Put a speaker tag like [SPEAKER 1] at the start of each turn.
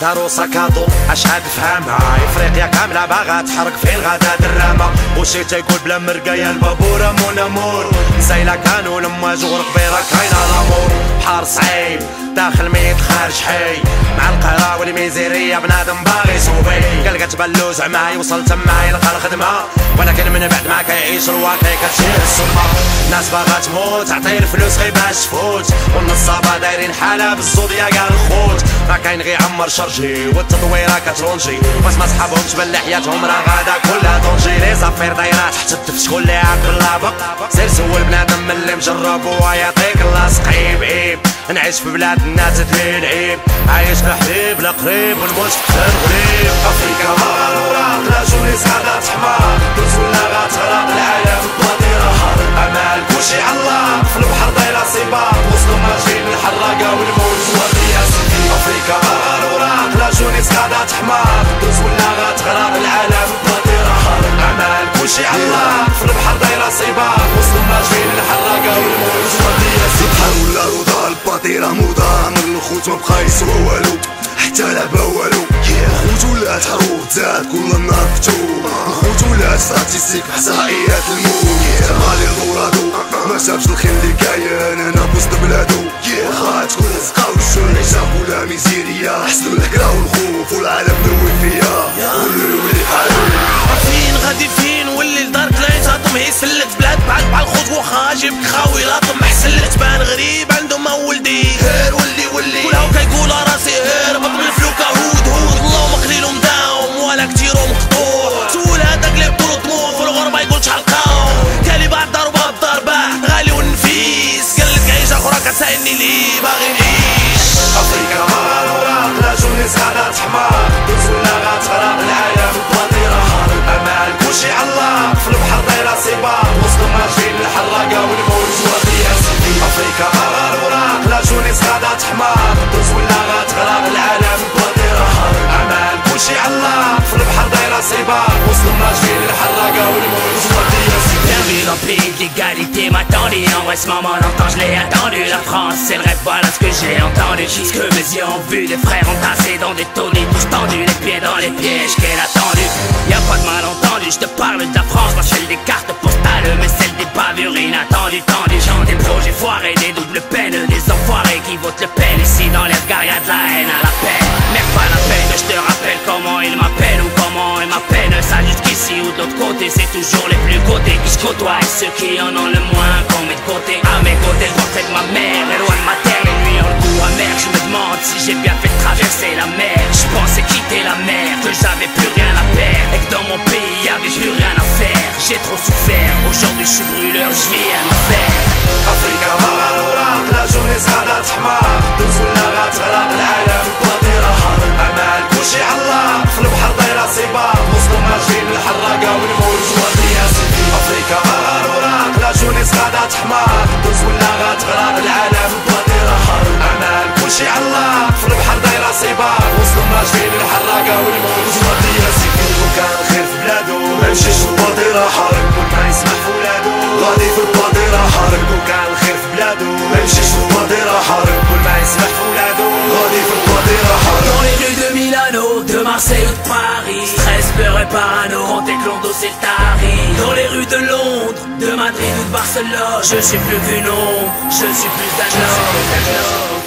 [SPEAKER 1] دارو سكاطو اش هاد فهمها افريقيا كامله باغا تحرق فين غادا درامه وشي تيقول بلا مرقايه البابوره مون امور سايله كانوا لما جغر كبيره كاينه لامور بحر صعيب داخل ميت خارج حي مع القهرة والميزيرية بنادم باغي صوبي قال كتبلوز معاي وصلت معاي لقى الخدمة ولكن من بعد ما كيعيش الواقع كتشير السما الناس باغا تموت عطيه الفلوس غير باش تفوت والنصابة دايرين حالة بالزوديا كاع الخوت ما كاين غير عمر شرجي والتطويرة كترونجي باش ما صحابهمش بان حياتهم راه غادا كلها دونجي لي زافير دايرة تحت الدف شكون اللي عاقل لابق سير سول بنادم من اللي مجرب ويعطيك اللاصق عيب عيب نعيش في بلاد الناس تدري العيب عايش لحبيب لقريب ونموت في غريب افريكا مغرورة لا جونيس غادا تحمر دوز ولا غتغرق العالم بطيرة هارب امال كلشي علق في البحر دايرة سباق وصلوا ماشيين الحراقة والموت وردية سيدي افريكا مغرورة لا جونيس غادا تحمر دوز ولا غتغرق العالم بطيرة هارب امال كلشي علق في البحر دايرة سباق وصلوا ماشيين الحراقة والموت وردية سيدي
[SPEAKER 2] بحر ولا روضة البطيرة موضة من الخوت مبقا يسوى والو حتى لعبة والو الخوت ولات حروب زاد كل النار فتوب الخوت ولات ستاتيستيك احصائيات الموت مالي الغورادو ما شافش الخير اللي كاين هنا بوسط بلادو واخا تكون رزقا والشر عيشة ولا ميزيريا حسن الحكرة والخوف والعالم نوي فيا ولي حالو
[SPEAKER 3] فين غادي فين واللي لدارك لا يتهضم هي سلت بلاد بحال الخوت واخا جيبك خاوي لاطم حسن تبان غريب عنده ما ولدي هير ولي كلها كيقول راسي هير بط من الفلوكة هود اللهم قليلهم داوم ولا كتيرهم مقطوع سول هذاك اللي بطولو طموح في الغربة يقول شحال لقاو كالي بعد دار وبعد دار باح غالي والنفيس قالك عيشة اخرى كتسايلني ليه باغي نعيش
[SPEAKER 1] افريكا مغرورة لا جونيس غادا تحمر دوز ولا غتغرق العالم بطيرة هارب امال كلشي علق في البحر دايرة سباق وصلوا ماشيين الحراقة والموت وردية سيدي افريكا مغرورة لا جونيس غادا تحمر دوز ولا غتغرق العالم بطيرة هارب امال كلشي علق في البحر دايرة سباق وصلوا ماشيين الحراقة والموت وردية سيدي
[SPEAKER 3] Bienvenue dans le pays de l'égalité m'attendait. En vrai ce moment longtemps je l'ai attendu. La France c'est le rêve, voilà ce que j'ai entendu. Ce que mes yeux ont vu, des frères entassés dans des taudis, tous tendus, les pieds dans les pièges qu'elle a tendus. Y'a pas de malentendu, je te parle de la France, moi je fais des cartes postales, mais celle des bavures inattendues, tendues. J'en des projets foirés, des doubles peines, des enfoirés qui votent le peine. Ici dans les regards y'a de la haine à la peine. Mais pas la peine, je te rappelle comment il m'appelle ou comment il m'appelle. Ça jusqu'ici ou de l'autre côté, c'est toujours les plus cotés qui se côtoient et ceux qui en ont le moins qu'on met de côté. À mes côtés, le portrait de ma mère est loin de ma terre, les nuits ont le goût amer. Je me demande si j'ai bien fait de traverser la mer. Je pensais quitter la mer, que j'avais plus rien à perdre et que dans mon pays y'avait plus rien à faire. J'ai trop souffert, aujourd'hui je suis brûleur, je vis un enfer.
[SPEAKER 1] افريكا مغرورة لا جونيس غادا تحمر دوز ولا غتغرق العالم بطيرة هارب امال كلشي علق في البحر دايرة سباق وصلوا ماشيين الحراقة والموت وردية سيدي افريكا مغرورة لا جونيس غادا تحمر دوز ولا غتغرق العالم بطيرة هارب امال كلشي علق في البحر دايرة سباق وصلوا ماشيين الحراقة والموت وردية سيدي وكان خير في بلادو ميمشيش في البطيرة هارب وما يسمح في ولادو غادي في البطيرة هارب وكان الخير في بلادو ميمشيش في البطيرة هارب وما يسمح في ولادو غادي في البطيرة هارب.
[SPEAKER 3] Dans les rues de Milano, de Marseille ou de Paris, stress, peur et parano, rentrez clondo c'est le tari. Dans les rues de Londres, de Madrid ou de Barcelone, je suis plus qu'une ombre, je suis plus d'un homme.